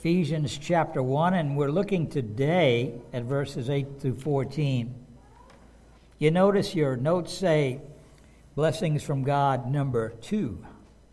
Ephesians chapter 1, and we're looking today at verses 8 through 14. You notice your notes say blessings from God number 2.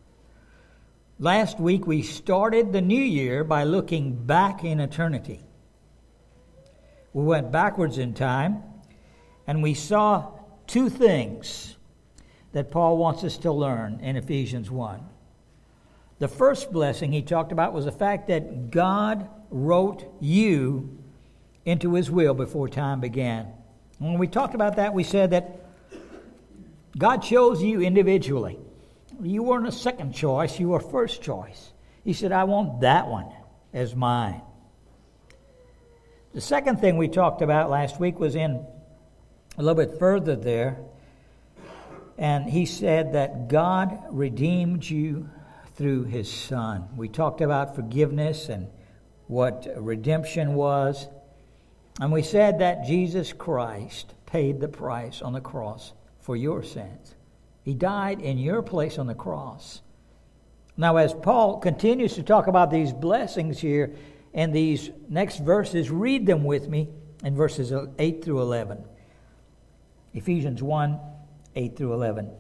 Last week we started the new year by looking back in eternity. We went backwards in time, and we saw two things that Paul wants us to learn in Ephesians 1. The first blessing he talked about was the fact that God wrote you into His will before time began. When we talked about that, we said that God chose you individually. You weren't a second choice, you were first choice. He said, I want that one as mine. The second thing we talked about last week was in a little bit further there. And he said that God redeemed you through His Son. We talked about forgiveness and what redemption was. And we said that Jesus Christ paid the price on the cross for your sins. He died in your place on the cross. Now, as Paul continues to talk about these blessings here in these next verses, read them with me in verses 8 through 11. Ephesians 1, 8 through 11.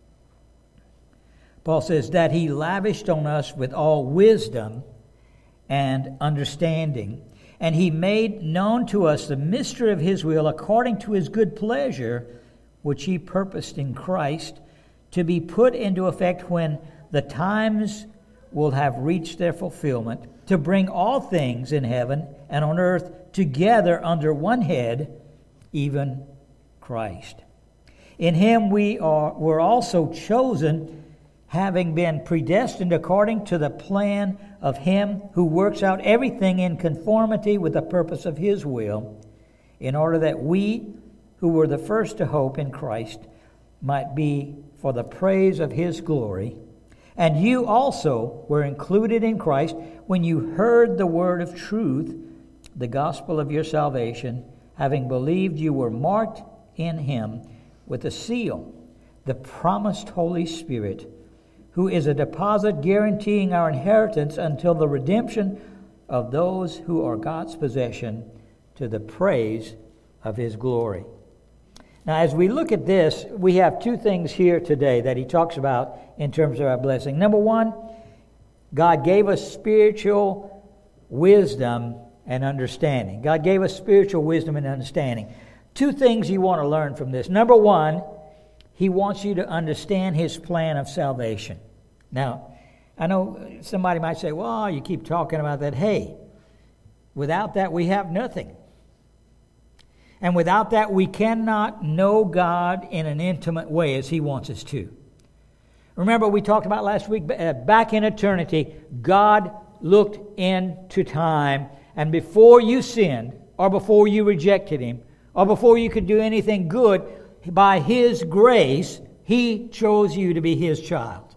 Paul says that He lavished on us with all wisdom and understanding, and He made known to us the mystery of His will according to His good pleasure, which He purposed in Christ, to be put into effect when the times will have reached their fulfillment, to bring all things in heaven and on earth together under one head, even Christ. In Him were also chosen, having been predestined according to the plan of Him who works out everything in conformity with the purpose of His will, in order that we, who were the first to hope in Christ, might be for the praise of His glory. And you also were included in Christ when you heard the word of truth, the gospel of your salvation. Having believed, you were marked in Him with a seal, the promised Holy Spirit, who is a deposit guaranteeing our inheritance until the redemption of those who are God's possession, to the praise of His glory. Now, as we look at this, we have two things here today that he talks about in terms of our blessing. Number one, God gave us spiritual wisdom and understanding. God gave us spiritual wisdom and understanding. Two things you want to learn from this. Number one, He wants you to understand His plan of salvation. Now, I know somebody might say, well, you keep talking about that. Hey, without that we have nothing. And without that we cannot know God in an intimate way as He wants us to. Remember, we talked about last week, back in eternity, God looked into time, and before you sinned, or before you rejected Him, or before you could do anything good, by His grace, He chose you to be His child.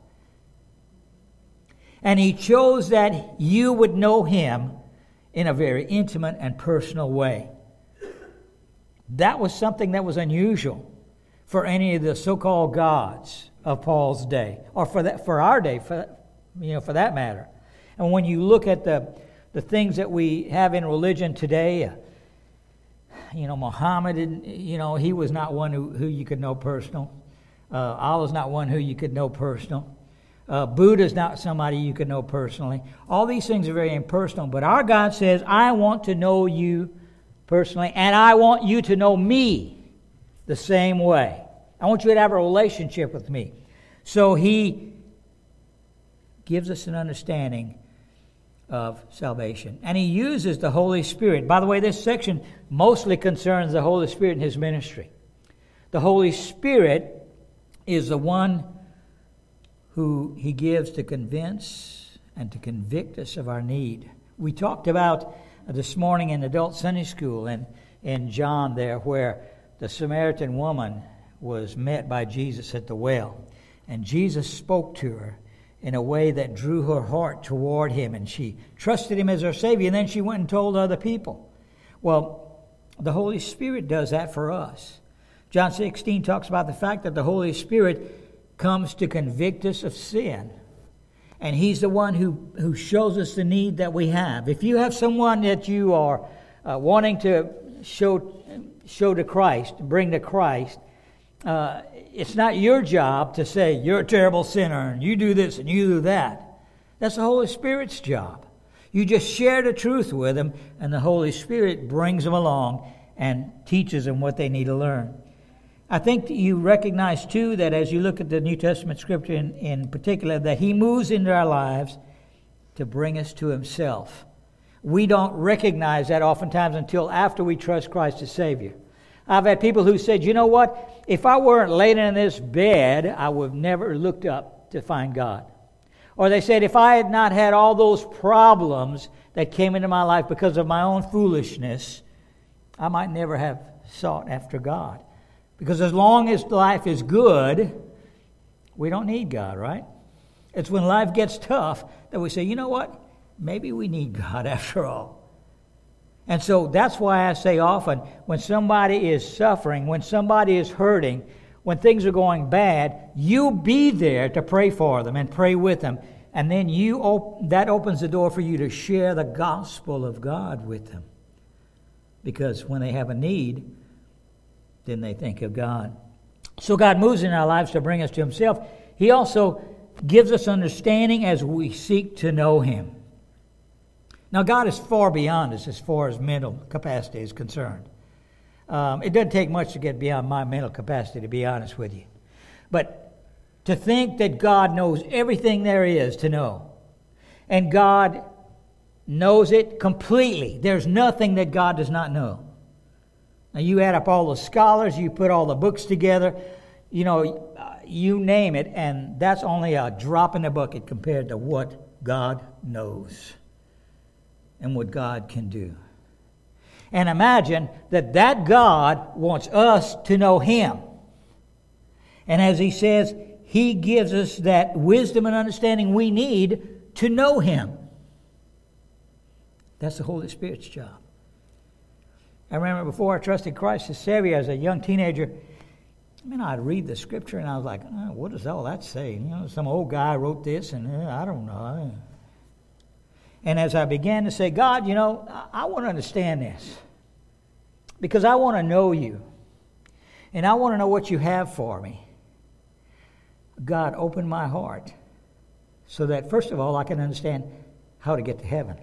And He chose that you would know Him in a very intimate and personal way. That was something that was unusual for any of the so-called gods of Paul's day, or for our day, for that matter. And when you look at the things that we have in religion today, Muhammad, he was not one who you could know personal. Allah's not one who you could know personal. Buddha's not somebody you could know personally. All these things are very impersonal, but our God says, I want to know you personally, and I want you to know me the same way. I want you to have a relationship with me. So He gives us an understanding of salvation. And He uses the Holy Spirit. By the way, this section mostly concerns the Holy Spirit and His ministry. The Holy Spirit is the one who He gives to convince and to convict us of our need. We talked about this morning in adult Sunday school and in John there, where the Samaritan woman was met by Jesus at the well. And Jesus spoke to her in a way that drew her heart toward Him, and she trusted Him as her Savior, and then she went and told other people. Well, the Holy Spirit does that for us. John 16 talks about the fact that the Holy Spirit comes to convict us of sin. And He's the one who shows us the need that we have. If you have someone that you are wanting to show to Christ, bring to Christ, it's not your job to say, you're a terrible sinner, and you do this and you do that. That's the Holy Spirit's job. You just share the truth with them, and the Holy Spirit brings them along and teaches them what they need to learn. I think that you recognize, too, that as you look at the New Testament Scripture in particular, that He moves into our lives to bring us to Himself. We don't recognize that oftentimes until after we trust Christ as Savior. I've had people who said, you know what, if I weren't laying in this bed, I would have never looked up to find God. Or they said, if I had not had all those problems that came into my life because of my own foolishness, I might never have sought after God. Because as long as life is good, we don't need God, right? It's when life gets tough that we say, you know what, maybe we need God after all. And so that's why I say often, when somebody is suffering, when somebody is hurting, when things are going bad, you be there to pray for them and pray with them. And then that opens the door for you to share the gospel of God with them. Because when they have a need, then they think of God. So God moves in our lives to bring us to Himself. He also gives us understanding as we seek to know Him. Now, God is far beyond us as far as mental capacity is concerned. It doesn't take much to get beyond my mental capacity, to be honest with you. But to think that God knows everything there is to know, and God knows it completely. There's nothing that God does not know. Now, you add up all the scholars, you put all the books together, you name it, and that's only a drop in the bucket compared to what God knows and what God can do. And imagine that God wants us to know Him. And as He says, He gives us that wisdom and understanding we need to know Him. That's the Holy Spirit's job. I remember before I trusted Christ as Savior as a young teenager, I'd read the Scripture and I was like, what does all that say? Some old guy wrote this and I don't know. And as I began to say, God, I want to understand this because I want to know You and I want to know what You have for me. God opened my heart so that, first of all, I can understand how to get to heaven.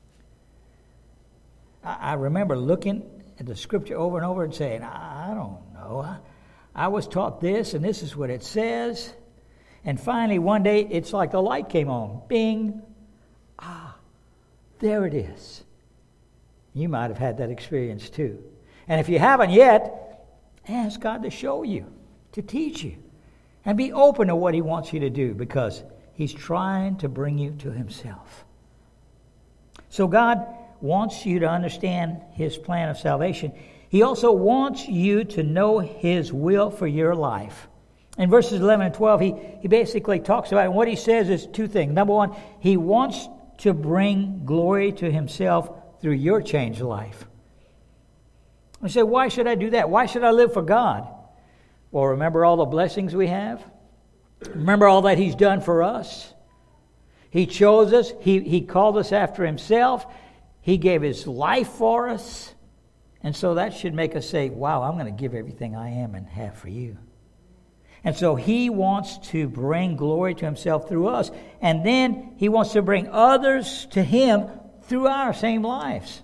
I remember looking at the Scripture over and over and saying, I don't know. I was taught this, and this is what it says. And finally, one day, it's like the light came on. Bing. There it is. You might have had that experience too. And if you haven't yet, ask God to show you, to teach you. And be open to what He wants you to do because He's trying to bring you to Himself. So God wants you to understand His plan of salvation. He also wants you to know His will for your life. In verses 11 and 12, he basically talks about it. And what he says is two things. Number one, He wants to bring glory to Himself through your changed life. I say, why should I do that? Why should I live for God? Well, remember all the blessings we have? Remember all that He's done for us? He chose us. He called us after Himself. He gave His life for us. And so that should make us say, wow, I'm going to give everything I am and have for You. And so He wants to bring glory to Himself through us. And then He wants to bring others to Him through our same lives.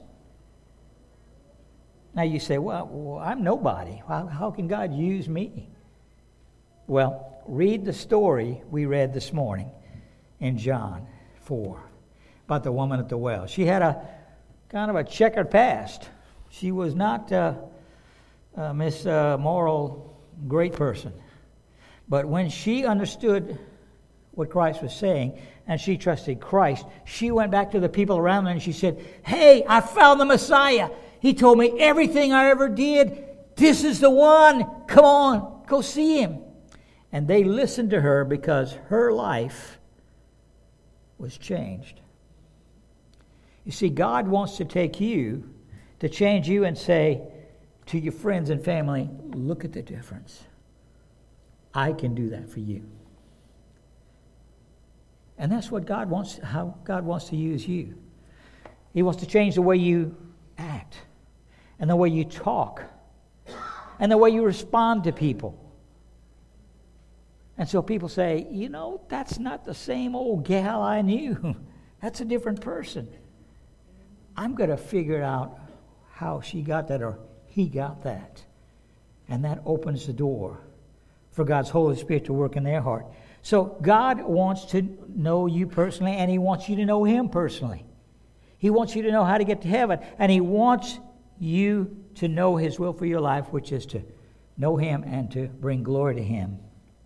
Now you say, well, I'm nobody. How can God use me? Well, read the story we read this morning in John 4 about the woman at the well. She had a kind of a checkered past. She was not Miss Moral great person. But when she understood what Christ was saying and she trusted Christ, she went back to the people around her and she said, hey, I found the Messiah. He told me everything I ever did. This is the one. Come on, go see Him. And they listened to her because her life was changed. You see, God wants to take you, to change you and say to your friends and family, look at the difference. I can do that for you. And that's what how God wants to use you. He wants to change the way you act, and the way you talk, and the way you respond to people. And so people say, that's not the same old gal I knew. That's a different person. I'm going to figure out how she got that or he got that. And that opens the door for God's Holy Spirit to work in their heart. So God wants to know you personally, and He wants you to know Him personally. He wants you to know how to get to heaven, and He wants you to know His will for your life, which is to know Him and to bring glory to Him.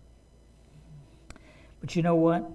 But you know what?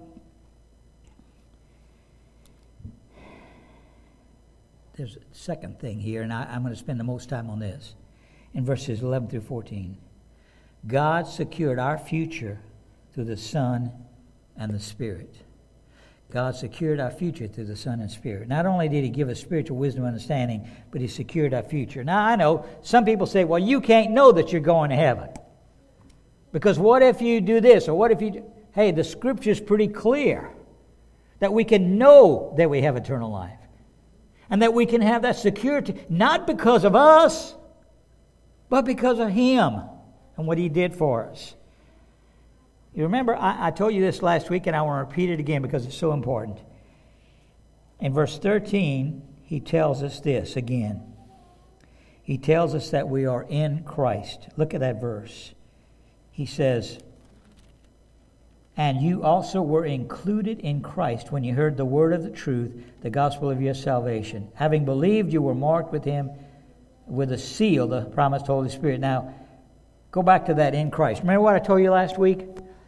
There's a second thing here, and I'm going to spend the most time on this. In verses 11 through 14. God secured our future through the Son and the Spirit. God secured our future through the Son and Spirit. Not only did He give us spiritual wisdom and understanding, but He secured our future. Now, I know some people say, well, you can't know that you're going to heaven. Because what if you do this, or what if you do... Hey, the Scripture's pretty clear that we can know that we have eternal life. And that we can have that security, not because of us, but because of Him and what He did for us. You remember, I told you this last week, and I want to repeat it again because it's so important. In verse 13, he tells us this again. He tells us that we are in Christ. Look at that verse. He says, and you also were included in Christ when you heard the word of the truth, the gospel of your salvation. Having believed, you were marked with Him with a seal, the promised Holy Spirit. Now, go back to that in Christ. Remember what I told you last week?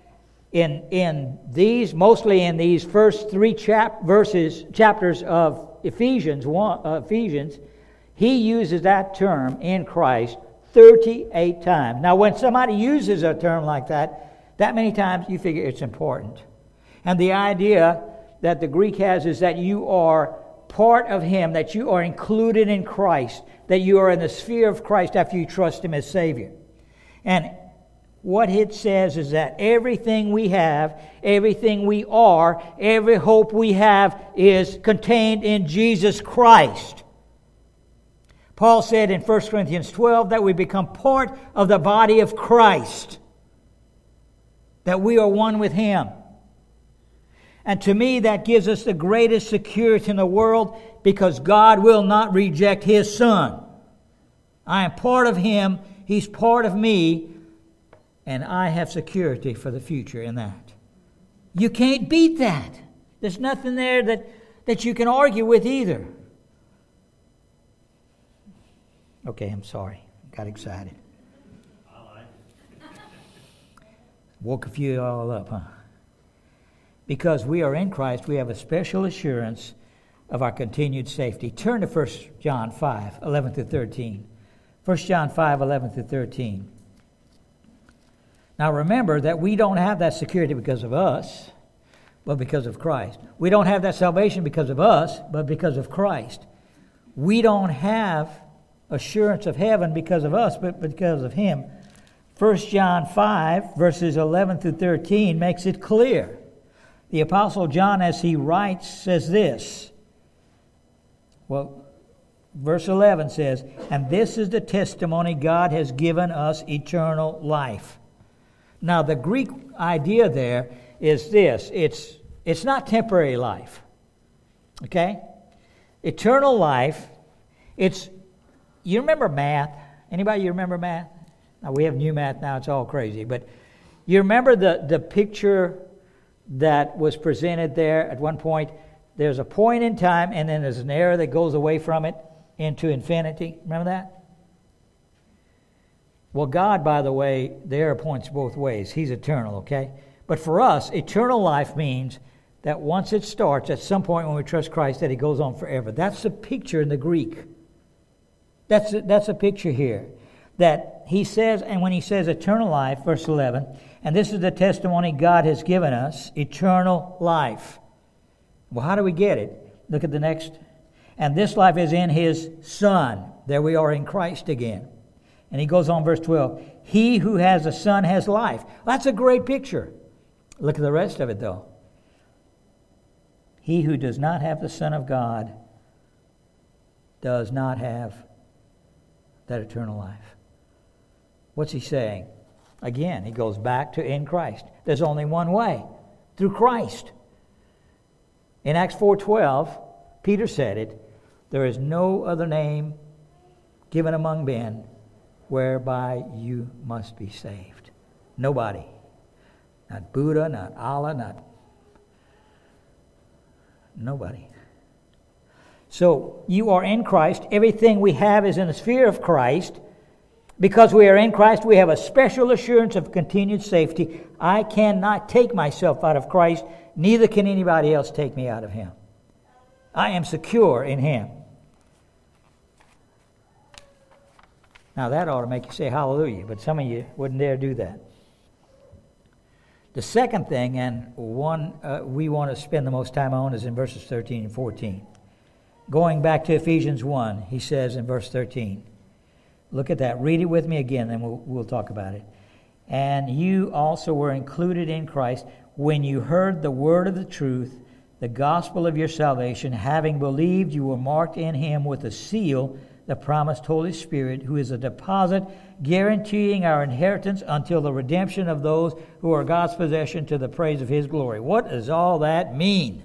Mostly in these first three chapters of Ephesians, he uses that term, in Christ, 38 times. Now, when somebody uses a term like that many times, you figure it's important. And the idea that the Greek has is that you are part of Him, that you are included in Christ, that you are in the sphere of Christ after you trust Him as Savior. And what it says is that everything we have, everything we are, every hope we have is contained in Jesus Christ. Paul said in 1 Corinthians 12 that we become part of the body of Christ, that we are one with Him. And to me, that gives us the greatest security in the world, because God will not reject His Son. I am part of Him, He's part of me, and I have security for the future in that. You can't beat that. There's nothing there that you can argue with either. Okay, I'm sorry. Got excited. Woke a few all up, huh? Because we are in Christ, we have a special assurance of our continued safety. Turn to 1 John 5, 11 through 13. 1 John 5, 11 through 13. Now remember that we don't have that security because of us, but because of Christ. We don't have that salvation because of us, but because of Christ. We don't have assurance of heaven because of us, but because of Him. 1 John 5, verses 11 through 13 makes it clear. The Apostle John, as he writes, says this. Well, verse 11 says, and this is the testimony God has given us, eternal life. Now, the Greek idea there is this. It's not temporary life. Okay? Eternal life, you remember math? Anybody remember math? Now, we have new math now, it's all crazy. But you remember the picture that was presented there at one point? There's a point in time, and then there's an arrow that goes away from it into infinity. Remember that? Well, God, by the way, the arrow points both ways. He's eternal, okay? But for us, eternal life means that once it starts, at some point when we trust Christ, that it goes on forever. That's the picture in the Greek. That's a picture here. That he says, and when he says eternal life, verse 11, and this is the testimony God has given us, eternal life. Well, how do we get it? Look at the next. And this life is in His Son. There we are in Christ again. And he goes on, verse 12. He who has a Son has life. Well, that's a great picture. Look at the rest of it, though. He who does not have the Son of God does not have that eternal life. What's he saying? Again, he goes back to in Christ. There's only one way, through Christ. In Acts 4:12, Peter said it, there is no other name given among men whereby you must be saved. Nobody. Not Buddha, not Allah, nobody. So you are in Christ. Everything we have is in the sphere of Christ. Because we are in Christ, we have a special assurance of continued safety. I cannot take myself out of Christ, neither can anybody else take me out of Him. I am secure in Him. Now that ought to make you say hallelujah, but some of you wouldn't dare do that. The second thing, and one we want to spend the most time on, is in verses 13 and 14. Going back to Ephesians 1, he says in verse 13, look at that. Read it with me again, then we'll talk about it. And you also were included in Christ when you heard the word of the truth, the gospel of your salvation. Having believed, you were marked in Him with a seal, the promised Holy Spirit, who is a deposit guaranteeing our inheritance until the redemption of those who are God's possession to the praise of His glory. What does all that mean?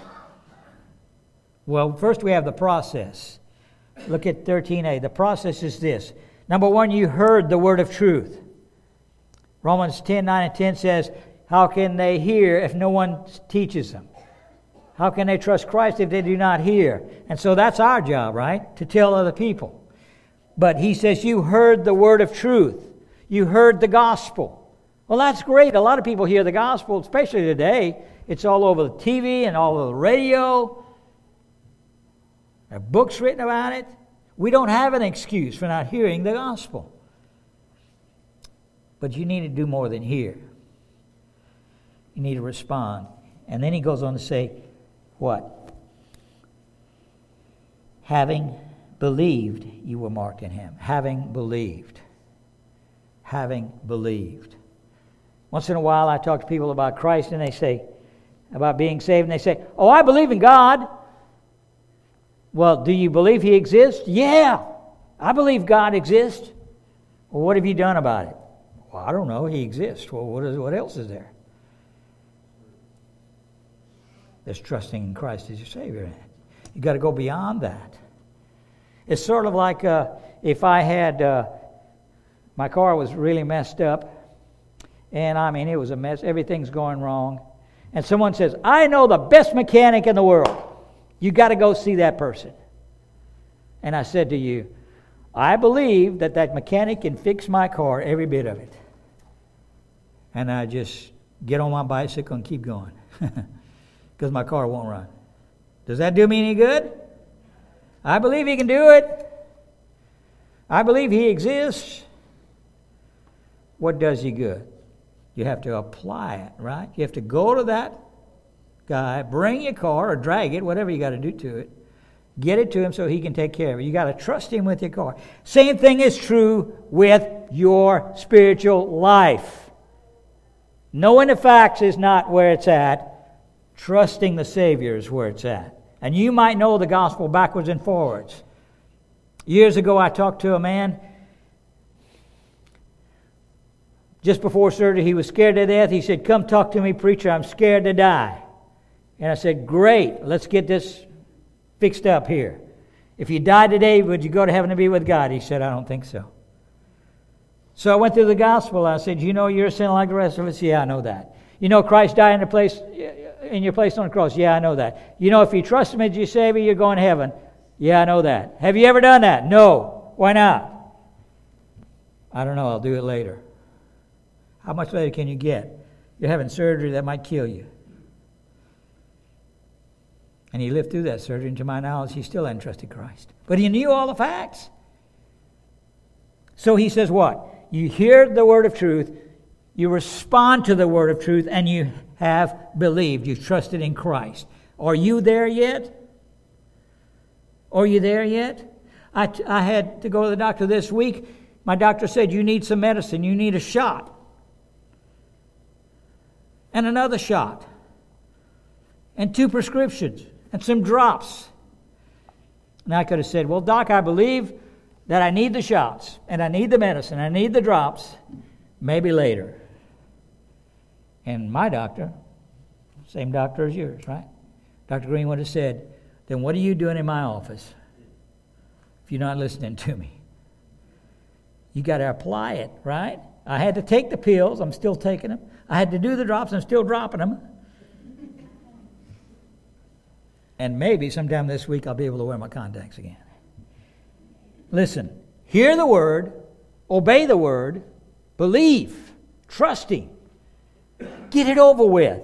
Well, first we have the process. Look at 13a. The process is this. Number one, you heard the word of truth. Romans 10:9 and 10 says, how can they hear if no one teaches them? How can they trust Christ if they do not hear? And so that's our job, right? To tell other people. But he says, you heard the word of truth. You heard the gospel. Well, that's great. A lot of people hear the gospel, especially today. It's all over the TV and all over the radio. There are books written about it. We don't have an excuse for not hearing the gospel. But you need to do more than hear. You need to respond. And then he goes on to say, what? Having believed, you were marked in Him. Having believed. Having believed. Once in a while I talk to people about Christ and they say, about being saved, and they say, oh, I believe in God. Well, do you believe He exists? Yeah, I believe God exists. Well, what have you done about it? Well, I don't know. He exists. Well, what else is there? There's trusting in Christ as your Savior. You've got to go beyond that. It's sort of like if I had, my car was really messed up, and I mean, it was a mess. Everything's going wrong. And someone says, I know the best mechanic in the world. You got to go see that person. And I said to you, I believe that mechanic can fix my car, every bit of it. And I just get on my bicycle and keep going. Because my car won't run. Does that do me any good? I believe He can do it. I believe He exists. What does you good? You have to apply it, right? You have to go to that guy, bring your car or drag it, whatever you got to do to it. Get it to him so he can take care of it. You got to trust him with your car. Same thing is true with your spiritual life. Knowing the facts is not where it's at. Trusting the Savior is where it's at. And you might know the gospel backwards and forwards. Years ago I talked to a man. Just before surgery, he was scared to death. He said, come talk to me, preacher. I'm scared to die. And I said, great. Let's get this fixed up here. If you died today, would you go to heaven to be with God? He said, I don't think so. So I went through the gospel. I said, you know you're a sinner like the rest of us? Yeah, I know that. You know Christ died in your place on the cross? Yeah, I know that. You know if you trust Him as your Savior, you're going to heaven? Yeah, I know that. Have you ever done that? No. Why not? I don't know. I'll do it later. How much later can you get? You're having surgery that might kill you. And he lived through that surgery, and to my knowledge, he still hadn't trusted Christ. But he knew all the facts. So he says what? You hear the word of truth, you respond to the word of truth, and you have believed. You've trusted in Christ. Are you there yet? Are you there yet? I had to go to the doctor this week. My doctor said, you need some medicine. You need a shot. And another shot. and 2 prescriptions and some drops. And I could have said, well, Doc, I believe that I need the shots and I need the medicine, I need the drops, maybe later. And my doctor, same doctor as yours, right? Dr. Green would have said, then what are you doing in my office if you're not listening to me? You got to apply it, right? I had to take the pills, I'm still taking them. I had to do the drops, I'm still dropping them. And maybe sometime this week I'll be able to wear my contacts again. Listen, hear the word, obey the word, believe, trusting. Get it over with.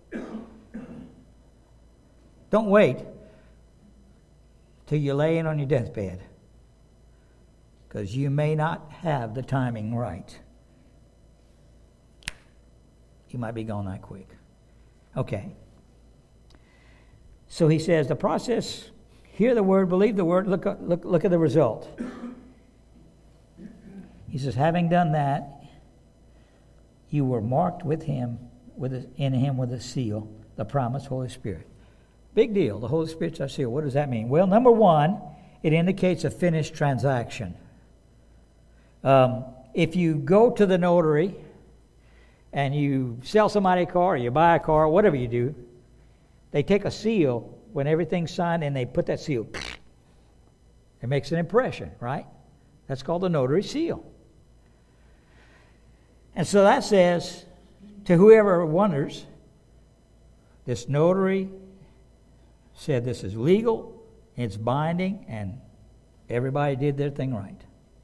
Don't wait till you're laying on your deathbed, because you may not have the timing right. You might be gone that quick. Okay. So he says the process, hear the word, believe the word, look at the result. He says, having done that, you were marked with him, in him with a seal, the promised Holy Spirit. Big deal. The Holy Spirit's our seal. What does that mean? Well, number one, it indicates a finished transaction. If you go to the notary and you sell somebody a car, or you buy a car, whatever you do, they take a seal when everything's signed and they put that seal. It makes an impression, right? That's called the notary seal. And so that says to whoever wonders, this notary said this is legal, it's binding, and everybody did their thing right.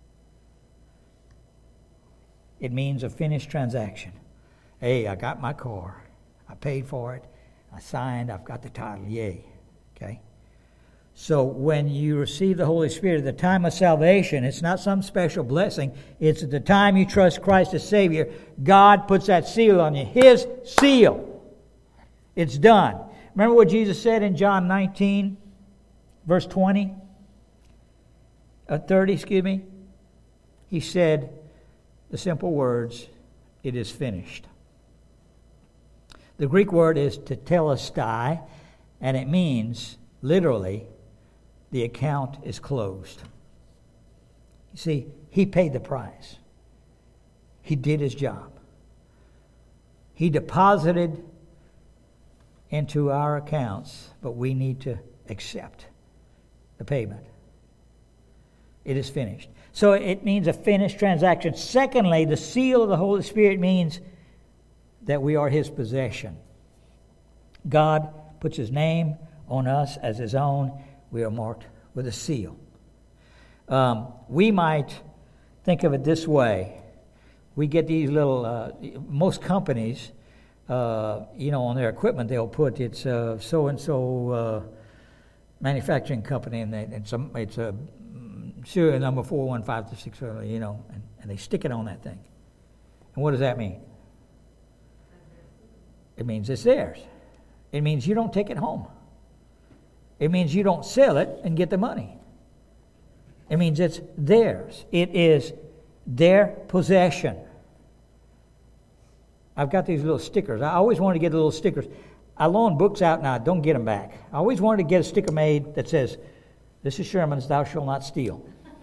It means a finished transaction. Hey, I got my car. I paid for it. I signed. I've got the title. Yay. Okay? So when you receive the Holy Spirit at the time of salvation, it's not some special blessing. It's at the time you trust Christ as Savior. God puts that seal on you. His seal. It's done. Remember what Jesus said in John 19, verse 30, He said the simple words, it is finished. The Greek word is tetelestai, and it means, literally, the account is closed. You see, He paid the price. He did His job. He deposited into our accounts, but we need to accept the payment. It is finished. So it means a finished transaction. Secondly, the seal of the Holy Spirit means that we are His possession. God puts His name on us as His own. We are marked with a seal. We might think of it this way. We get these little, most companies, on their equipment, they'll put it's so-and-so manufacturing company, and it's a serial number 41526, and they stick it on that thing. And what does that mean? It means it's theirs. It means you don't take it home. It means you don't sell it and get the money. It means it's theirs. It is their possession. I've got these little stickers. I always wanted to get the little stickers. I loan books out and I don't get them back. I always wanted to get a sticker made that says, "This is Sherman's, thou shalt not steal."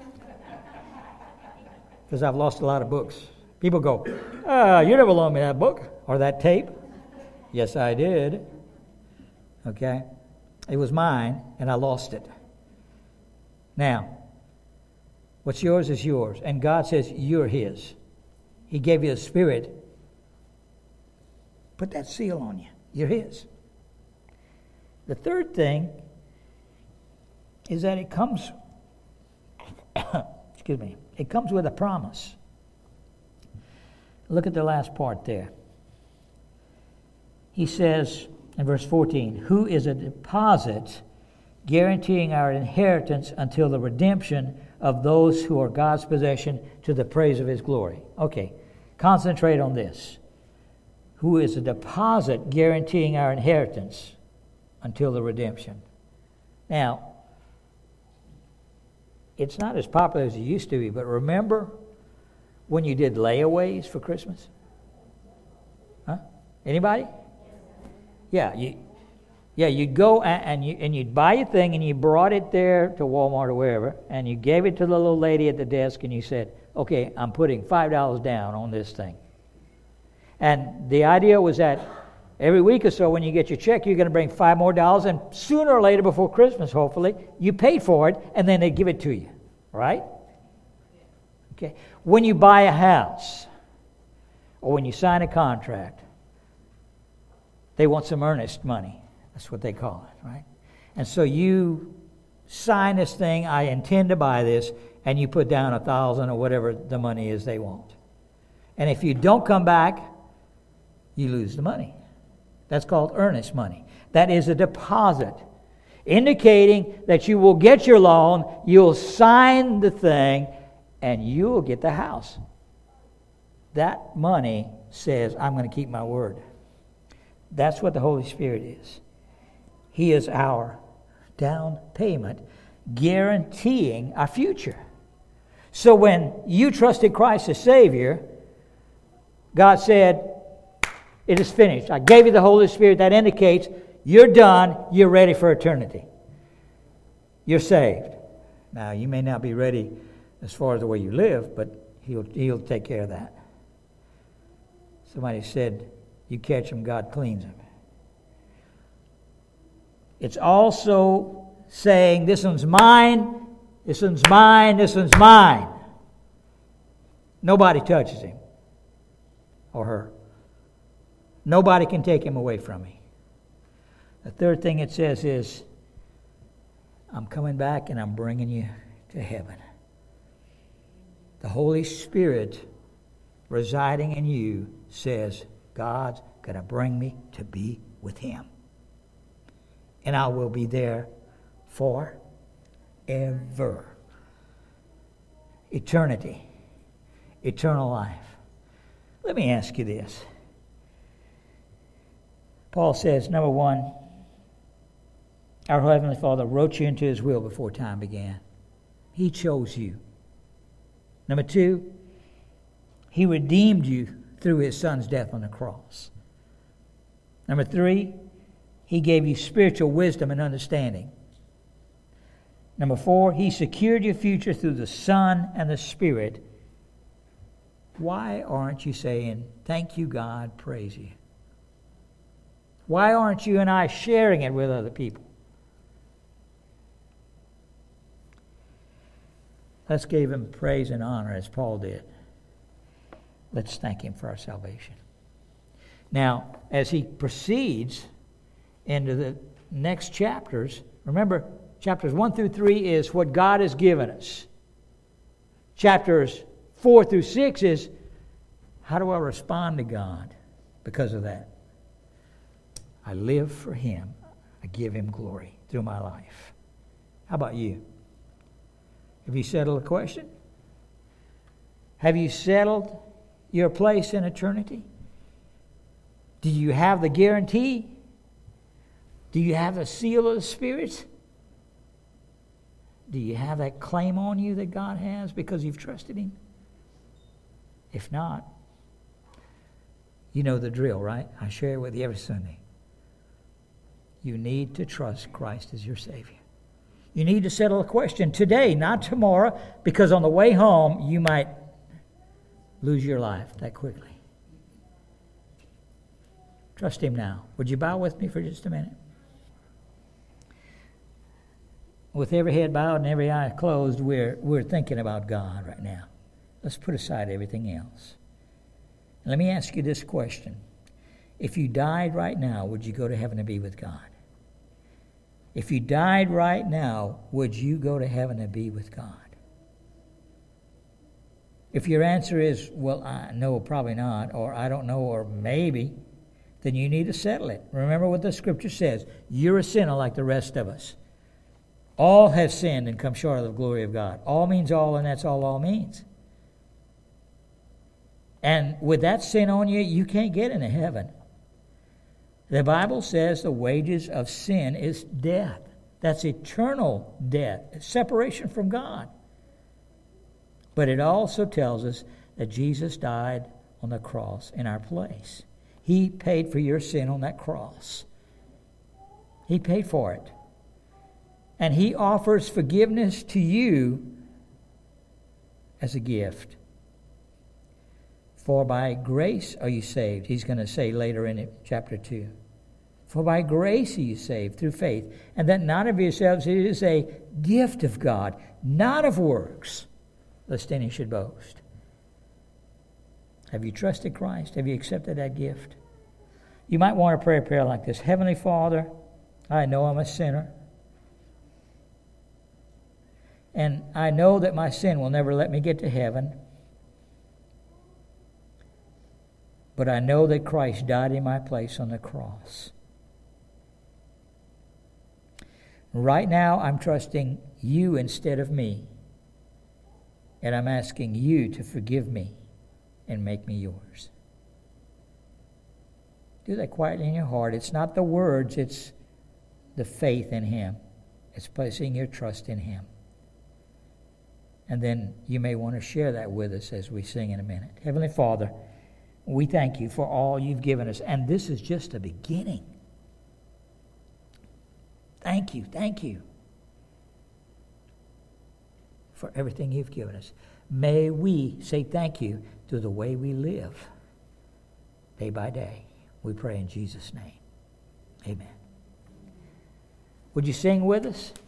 Because I've lost a lot of books. People go, you never loaned me that book or that tape. Yes, I did. Okay? It was mine, and I lost it. Now, what's yours is yours. And God says you're His. He gave you the Spirit. Put that seal on you. You're His. The third thing is that it comes, it comes with a promise. Look at the last part there. He says in verse 14, who is a deposit guaranteeing our inheritance until the redemption of those who are God's possession to the praise of His glory. Okay, concentrate on this. Who is a deposit guaranteeing our inheritance until the redemption. Now, it's not as popular as it used to be, but remember when you did layaways for Christmas? Huh? Anybody? Yeah, Yeah, you'd go and you'd buy your thing and you brought it there to Walmart or wherever, and you gave it to the little lady at the desk and you said, okay, I'm putting $5 down on this thing. And the idea was that every week or so when you get your check, you're going to bring $5 more, and sooner or later before Christmas, hopefully, you paid for it and then they give it to you, right? Okay. When you buy a house or when you sign a contract, they want some earnest money. That's what they call it, right? And so you sign this thing, I intend to buy this, and you put down $1,000 or whatever the money is they want. And if you don't come back, you lose the money. That's called earnest money. That is a deposit, indicating that you will get your loan, you'll sign the thing, and you will get the house. That money says, I'm going to keep my word. That's what the Holy Spirit is. He is our down payment, guaranteeing our future. So when you trusted Christ as Savior, God said, it is finished. I gave you the Holy Spirit. That indicates you're done. You're ready for eternity. You're saved. Now, you may not be ready as far as the way you live, but He'll take care of that. Somebody said, you catch them, God cleans them. It's also saying, this one's mine, this one's mine, this one's mine. Nobody touches him or her. Nobody can take him away from me. The third thing it says is, I'm coming back and I'm bringing you to heaven. The Holy Spirit residing in you says, God's going to bring me to be with Him. And I will be there forever. Eternity. Eternal life. Let me ask you this. Paul says, number one, our Heavenly Father wrote you into His will before time began. He chose you. Number two, He redeemed you through His Son's death on the cross. Number three, He gave you spiritual wisdom and understanding. Number four, He secured your future through the Son and the Spirit. Why aren't you saying, thank you, God, praise you? Why aren't you and I sharing it with other people? Let's give Him praise and honor as Paul did. Let's thank Him for our salvation. Now, as he proceeds into the next chapters, remember, chapters 1 through 3 is what God has given us. Chapters 4 through 6 is, how do I respond to God because of that? I live for Him. I give Him glory through my life. How about you? Have you settled the question? Have you settled your place in eternity? Do you have the guarantee? Do you have the seal of the Spirit? Do you have that claim on you that God has because you've trusted Him? If not, you know the drill, right? I share it with you every Sunday. You need to trust Christ as your Savior. You need to settle a question today, not tomorrow, because on the way home, you might lose your life that quickly. Trust Him now. Would you bow with me for just a minute? With every head bowed and every eye closed, we're thinking about God right now. Let's put aside everything else. Let me ask you this question. If you died right now, would you go to heaven to be with God? If you died right now, would you go to heaven to be with God? If your answer is, well, no, probably not, or I don't know, or maybe, then you need to settle it. Remember what the Scripture says. You're a sinner like the rest of us. All have sinned and come short of the glory of God. All means all, and that's all means. And with that sin on you, you can't get into heaven. The Bible says the wages of sin is death. That's eternal death, separation from God. But it also tells us that Jesus died on the cross in our place. He paid for your sin on that cross. He paid for it. And He offers forgiveness to you as a gift. For by grace are you saved. He's going to say later in chapter 2. For by grace are you saved through faith, and that not of yourselves, it is a gift of God, not of works, lest any should boast. Have you trusted Christ? Have you accepted that gift? You might want to pray a prayer like this. Heavenly Father, I know I'm a sinner. And I know that my sin will never let me get to heaven. But I know that Christ died in my place on the cross. Right now, I'm trusting you instead of me. And I'm asking you to forgive me and make me yours. Do that quietly in your heart. It's not the words, it's the faith in Him. It's placing your trust in Him. And then you may want to share that with us as we sing in a minute. Heavenly Father, we thank you for all you've given us. And this is just a beginning. Thank you for everything you've given us. May we say thank you to the way we live day by day. We pray in Jesus' name. Amen. Would you sing with us?